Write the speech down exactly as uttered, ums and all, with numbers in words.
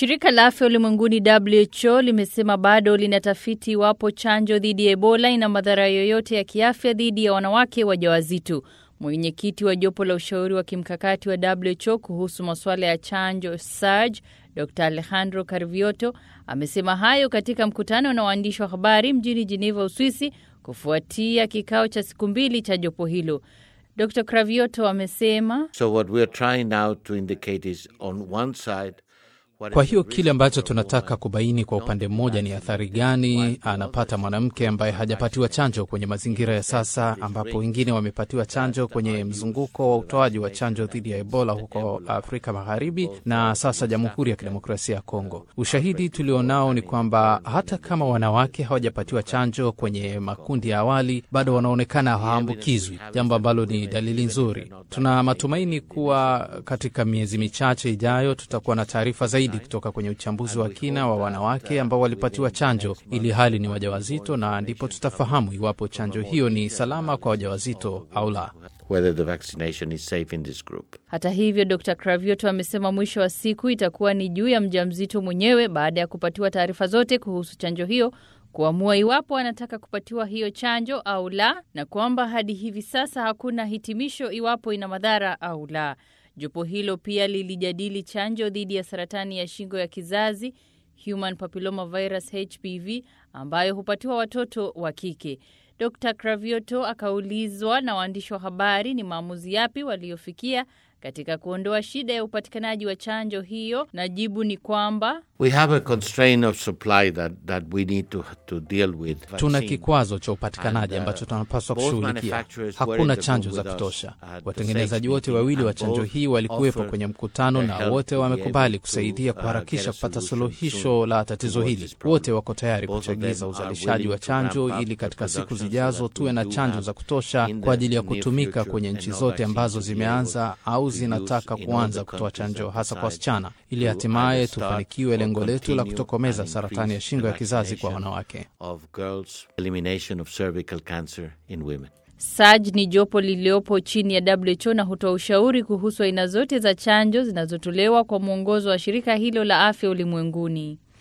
Shirika la Afya Ulimwenguni W H O limesema bado linatafiti iwapo chanjo dhidi ya Ebola ina madhara yoyote ya kiafya dhidi ya wanawake wajawazito. Mwenyekiti wa jopo la ushauri wa kimkakati wa W H O kuhusu masuala ya chanjo S A R G, Doctor Alejandro Carviotto, amesema hayo katika mkutano na waandishi wa habari mjini Geneva, Uswisi, kufuatia kikao cha siku mbili cha jopo hilo. Doctor Carviotto amesema, So what we are trying now to indicate is on one side. Kwa hiyo kile ambacho tunataka kubaini kwa upande mmoja ni athari gani anapata mwanamke ambaye hajapatiwa chanjo kwenye mazingira ya sasa, ambapo wengine wamepatiwa chanjo kwenye mzunguko wa utoaji wa chanjo dhidi ya Ebola huko Afrika Magharibi na sasa Jamhuri ya Kidemokrasia ya Kongo. Ushahidi tulionao ni kwamba hata kama wanawake hawajapatiwa chanjo kwenye makundi ya awali, bado wanaonekana hawaambukizwi, jambo ambalo ni dalili nzuri. Tuna matumaini kuwa katika miezi michache ijayo tutakuwa na taarifa zaidi kutoka kwenye uchambuzi wa kina wa wanawake ambao walipatiwa chanjo ili hali ni wajawazito, na ndipo tutafahamu iwapo chanjo hiyo ni salama kwa wajawazito au la. Whether the vaccination is safe in this group. Hata hivyo, Doctor Carviotto amesema mwisho wa siku itakuwa ni juu ya mjamzito mwenyewe baada ya kupatiwa taarifa zote kuhusu chanjo hiyo kuamua iwapo anataka kupatiwa hiyo chanjo au la, na kwamba hadi hivi sasa hakuna hitimisho iwapo ina madhara au la. Jopo hilo pia lilijadili chanjo dhidi ya saratani ya shingo ya kizazi, Human Papilloma Virus H P V, ambayo hupatiwa watoto wa kike. Doctor Carviotto akaulizwa na waandishi wa habari ni maamuzi yapi waliofikia katika kuondoa shida ya upatikanaji wa chanjo hiyo, na jibu ni kwamba We have a constraint of supply that that we need to to deal with. Tuna kikwazo cha upatikanaji ambacho tunapaswa kushughulikia. Hakuna chanjo za kutosha. Watengenezaji wote wawili wa chanjo hii walikuwepo kwenye mkutano na wote wamekubali kusaidia kuharakisha kupata suluhisho la tatizo hili. Wote wako tayari kuchagiza uzalishaji wa chanjo ili katika siku zijazo tuwe na chanjo za kutosha kwa ajili ya kutumika kwenye nchi zote ambazo zimeanza au zinataka kuanza kutoa chanjo, hasa kwa wasichana, ili hatimaye tufanikiwe lengo letu la kutokomeza saratani ya shingo ya kizazi kwa wanawake. S A R G ni jopo liliopo chini ya W H O na hutoa ushauri kuhusu aina zote za chanjo zinazotolewa kwa mwongozo wa shirika hilo la afya ulimwenguni.